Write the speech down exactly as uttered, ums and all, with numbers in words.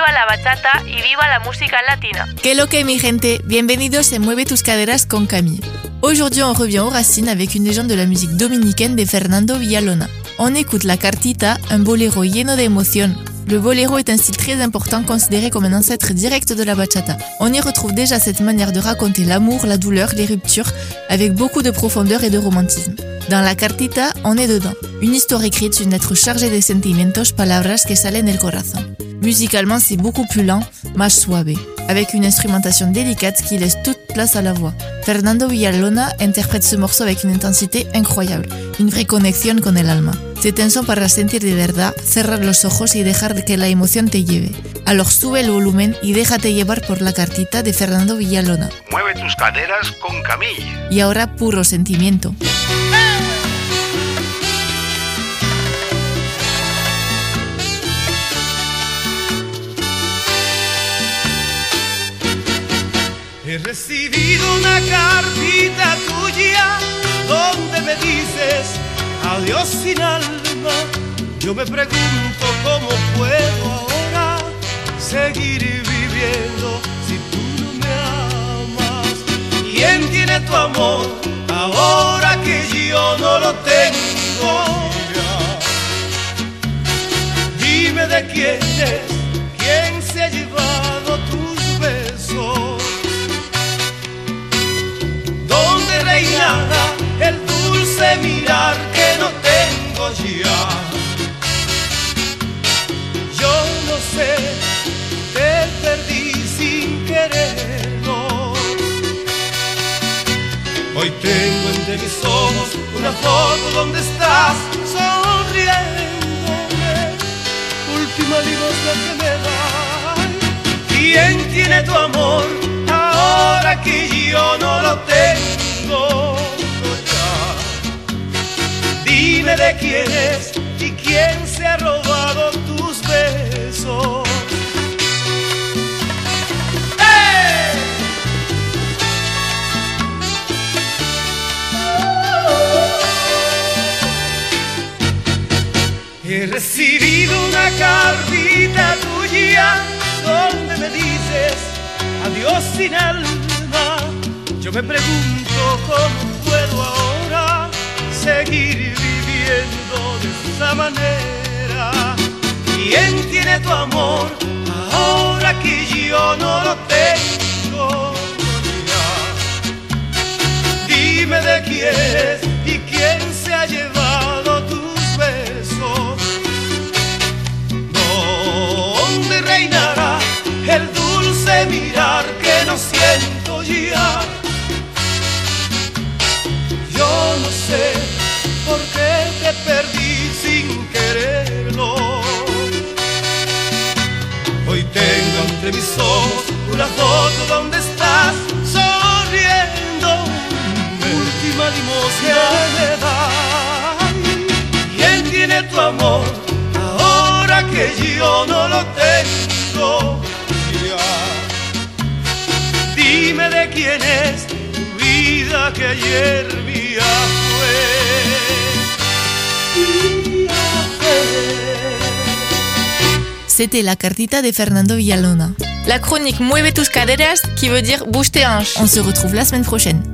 viva la bachata y viva la música latina. Que lo que mi gente, bienvenidos en Mueve tus caderas con Camille. Aujourd'hui on revient aux racines avec une légende de la musique dominicaine de Fernando Villalona. On écoute la cartita, un boléro lleno de emoción. Le boléro est un style très important considéré comme un ancêtre direct de la bachata. On y retrouve déjà cette manière de raconter l'amour, la douleur, les ruptures, avec beaucoup de profondeur et de romantisme. Dans la cartita, on est dedans. Une histoire écrite, une lettre chargée de sentimientos, palabras que salen del corazón. Musicalement, c'est beaucoup plus lent, más suave, avec une instrumentation délicate qui laisse toute place à la voix. Fernando Villalona interprète ce morceau avec une intensité incroyable, une vraie connexión con el alma. C'est un son para sentir de verdad, cerrar los ojos y dejar que la emoción te lleve. Alors sube el volumen y déjate llevar por la cartita de Fernando Villalona. Mueve tus caderas con Camille. Y ahora puro sentimiento. He recibido una cartita tuya donde me dices adiós sin alma. Yo me pregunto cómo puedo ahora seguir viviendo si tú no me amas. ¿Quién tiene tu amor ahora que yo no lo tengo? Dime de quién es, quién se ha llevado tus besos. Reinará el dulce mirar que no tengo ya. Yo no sé, te perdí sin quererlo. Hoy tengo entre mis ojos una foto donde estás sonriéndome. Última limosna que me das. ¿Quién tiene tu amor ahora que yo no lo tengo? Dime de quién es y quién se ha robado tus besos. ¡Hey! He recibido una cartita tuya donde me dices adiós sin alma. Yo me pregunto cómo puedo ahora seguir viviendo de esa manera. ¿Quién tiene tu amor ahora que yo no lo tengo ya? Dime de quién es y quién se ha llevado tus besos. ¿Dónde reinará el dulce mirar que no siento ya? Yo no sé por qué te perdí sin quererlo. Hoy tengo entre mis ojos una foto donde estás sonriendo. Última limosna me das. ¿Quién tiene tu amor ahora que yo no lo tengo ya? Dime de quién es tu vida que ayer mía fue. C'était la cartita de Fernando Villalona. La chronique Mueve tus caderas qui veut dire bouge tes hanches. On se retrouve la semaine prochaine.